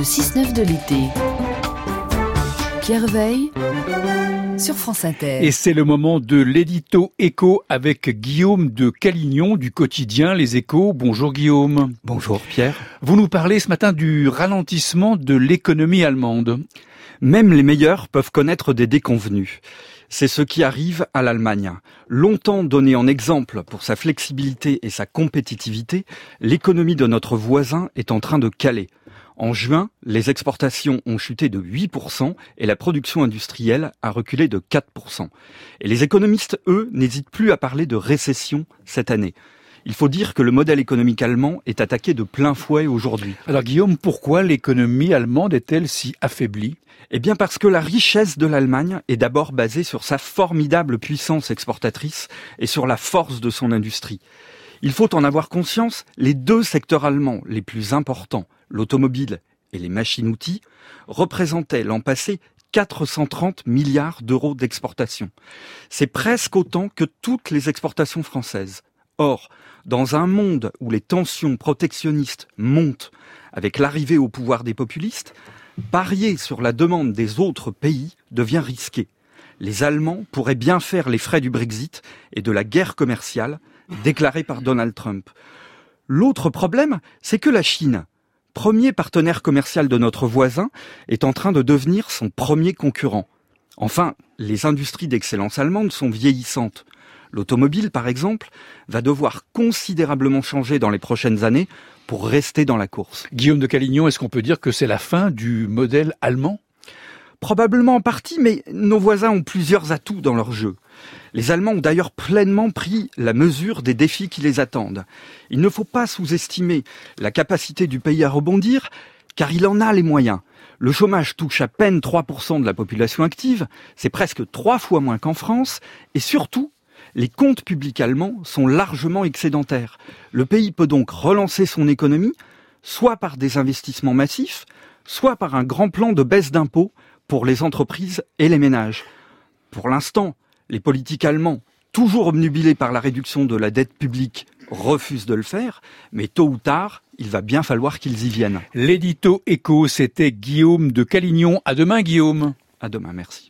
6-9 de l'été. Pierre Veille sur France Inter. Et c'est le moment de l'édito éco avec Guillaume de Calignon du quotidien Les Échos. Bonjour Guillaume. Bonjour Pierre. Vous nous parlez ce matin du ralentissement de l'économie allemande. Même les meilleurs peuvent connaître des déconvenues. C'est ce qui arrive à l'Allemagne. Longtemps donnée en exemple pour sa flexibilité et sa compétitivité, l'économie de notre voisin est en train de caler. En juin, les exportations ont chuté de 8% et la production industrielle a reculé de 4%. Et les économistes, eux, n'hésitent plus à parler de récession cette année. Il faut dire que le modèle économique allemand est attaqué de plein fouet aujourd'hui. Alors Guillaume, pourquoi l'économie allemande est-elle si affaiblie ? Eh bien parce que la richesse de l'Allemagne est d'abord basée sur sa formidable puissance exportatrice et sur la force de son industrie. Il faut en avoir conscience, les deux secteurs allemands les plus importants, l'automobile et les machines-outils, représentaient l'an passé 430 milliards d'euros d'exportation. C'est presque autant que toutes les exportations françaises. Or, dans un monde où les tensions protectionnistes montent avec l'arrivée au pouvoir des populistes, parier sur la demande des autres pays devient risqué. Les Allemands pourraient bien faire les frais du Brexit et de la guerre commerciale déclarée par Donald Trump. L'autre problème, c'est que la Chine, premier partenaire commercial de notre voisin, est en train de devenir son premier concurrent. Enfin, les industries d'excellence allemandes sont vieillissantes. L'automobile, par exemple, va devoir considérablement changer dans les prochaines années pour rester dans la course. Guillaume de Calignon, est-ce qu'on peut dire que c'est la fin du modèle allemand ? Probablement en partie, mais nos voisins ont plusieurs atouts dans leur jeu. Les Allemands ont d'ailleurs pleinement pris la mesure des défis qui les attendent. Il ne faut pas sous-estimer la capacité du pays à rebondir, car il en a les moyens. Le chômage touche à peine 3% de la population active, c'est presque 3 fois moins qu'en France, et surtout, les comptes publics allemands sont largement excédentaires. Le pays peut donc relancer son économie, soit par des investissements massifs, soit par un grand plan de baisse d'impôts pour les entreprises et les ménages. Pour l'instant, les politiques allemands, toujours obnubilés par la réduction de la dette publique, refusent de le faire, mais tôt ou tard, il va bien falloir qu'ils y viennent. L'édito éco, c'était Guillaume de Calignon. À demain Guillaume. À demain, merci.